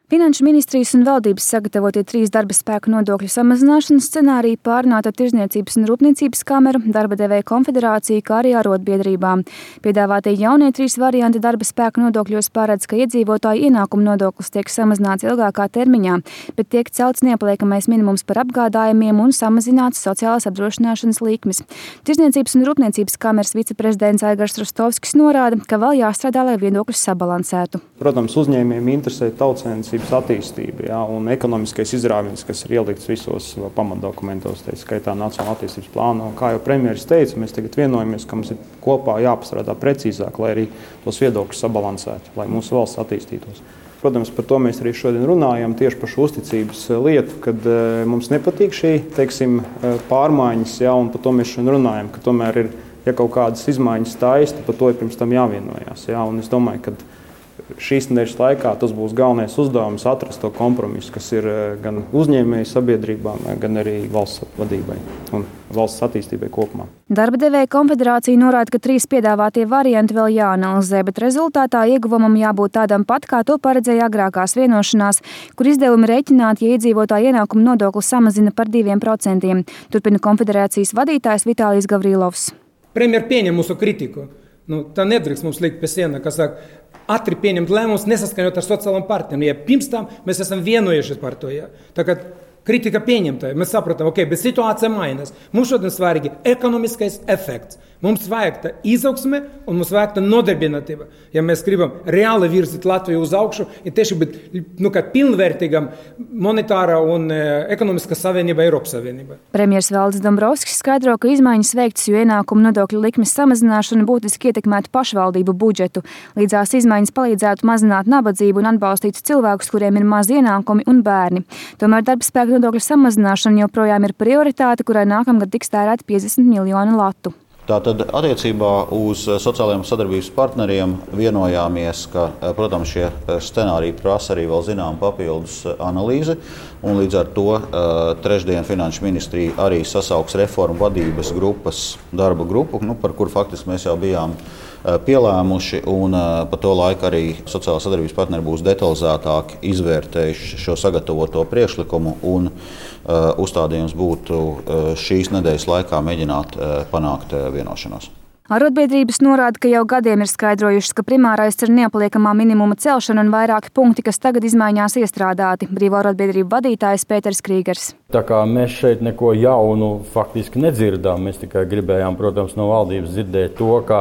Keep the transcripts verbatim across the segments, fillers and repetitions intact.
Finanšu ministrijas un valdības sagatavotie trīs darba spēku nodokļu samazināšanas scenāriji pārunāta Tirdzniecības un Rūpniecības kamera, darba devēja konfederācija, kā arī arotbiedrībām. Piedāvātie jaunie trīs varianti darba spēku nodokļos paredz, ka iedzīvotāju ienākuma nodoklis tiek samazināts ilgākā termiņā, bet tiek celts neapliekamais minimums par apgādājumiem un samazināts sociālās apdrošināšanas likmes. Tirdzniecības un Rūpniecības kameras viceprezidents Aigars Rostovskis norāda, ka vēl jāstrādā, lai viedokļus sabalansētu. Protams, uzņēmējiem interesē tautsēmniecības attīstība, jā, un ekonomiskais izrāviens, kas ir ielikts visos pamatdokumentos, tā skaitā Nacionālā attīstības plānā. Un kā jau premjeras teica, mēs tagad vienojamies, ka mums ir kopā jāpastrādā precīzāk, lai arī tos viedokļus sabalansētu, lai mūsu valsts attīstītos. Protams, par to mēs arī šodien runājam, tieši par šo uzticības lietu, kad mums nepatīk šī, teiksim, pārmaiņas, jā, un par to mēs šodien runājam, ka tomēr ir, ja kaut kādas izmaiņas taista, par to ir pirms tam jāvienojās, jā, un es domāju, ka šīs nedēļas laikā tas būs galvenais uzdevums atrast to kompromisu, kas ir gan uzņēmēju sabiedrībām, gan arī valsts vadībai un valsts attīstībai kopumā. Darba devēja konfederācija norāda, ka trīs piedāvātie varianti vēl jāanalizē, bet rezultātā ieguvumam jābūt tādam pat, kā to paredzēja agrākās vienošanās, kur izdevumi rēķināti, ja iedzīvotāju ienākumu nodokli samazina par diviem procentiem. Turpina konfederācijas vadītājs Vitālijs Gavrilovs. Premjer pieņem mūsu kritiku. Nu, tā nedrīkst mums likt pie siena, kas saka, ātri pieņemt lēmumus, nesaskaņot ar sociālām partijām. Ja pirms tam mēs esam vienojušies par to. Ja. Tā kā kritika pieņemta, mēs saprotam, ok, bet situācija mainās. Mums šodien svarīgi ekonomiskais efekts. Mums vajag tā izaugsme un mums vajag tā nodarbinātība. Ja mēs gribam reāli virzīt Latviju uz augšu, ir tieši būt nu, pilnvērtīgam monetāra un e, ekonomiskā savienība Eiropas Savienība. Premjers Valdis Dombrovskis skaidro, ka izmaiņas veiktas, jo ienākumu nodokļu likmes samazināšana būtiski ietekmētu pašvaldību budžetu. Līdzās izmaiņas palīdzētu mazināt nabadzību un atbalstītu cilvēkus, kuriem ir maz ienākumi un bērni. Tomēr darba spēku nodokļu samazināšana joprojām ir prioritāte, kurai nākamgad tiks tērēti piecdesmit miljoni latu. Tātad attiecībā uz sociālajiem sadarbības partneriem vienojāmies, ka, protams, šie scenāriji prasa arī vēl zinām papildus analīzi, un līdz ar to trešdien Finanšu ministrija arī sasauks reformu vadības grupas darba grupu, nu, par kur faktiski mēs jau bijām pielēmuši, un pa to laiku arī sociālā sadarbības partneri būs detalizētāk izvērtējuši šo sagatavoto priekšlikumu, un uh, uzstādījums būtu uh, šīs nedēļas laikā mēģināt uh, panākt uh, vienošanos. Arotbiedrības norāda, ka jau gadiem ir skaidrojušas, ka primārais ir neapliekamā minimuma celšana un vairāki punkti, kas tagad izmaiņās iestrādāti. Brīvo arotbiedrību vadītājs Pēters Krīgers. Tā kā mēs šeit neko jaunu faktiski nedzirdām, mēs tikai gribējām, protams, no valdības dzirdēt to, ka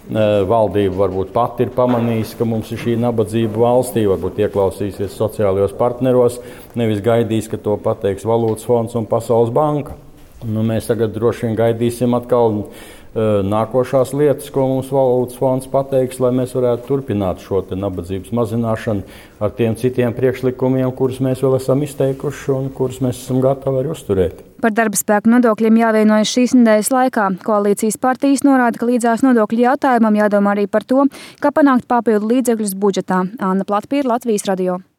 valdība varbūt pati ir pamanījusi, ka mums ir šī nabadzība valstī, varbūt ieklausīsies sociālajos partneros, nevis gaidīs, ka to pateiks Valūtas fonds un Pasaules banka. Nu, mēs tagad droši vien gaidīsim atkal nākošās lietas, ko mums Valūtas fonds pateiks, lai mēs varētu turpināt šo te nabadzības mazināšanu ar tiem citiem priekšlikumiem, kurus mēs vēl esam izteikuši un kurus mēs esam gatavi arī uzturēt. Par darba spēku nodokļiem jāvienojas šīs nedēļas laikā. Koalīcijas partijas norāda, ka līdzās nodokļu jautājumam jādomā arī par to, kā panākt papildu līdzekļus budžetā. Anna Platpīra, Latvijas radio.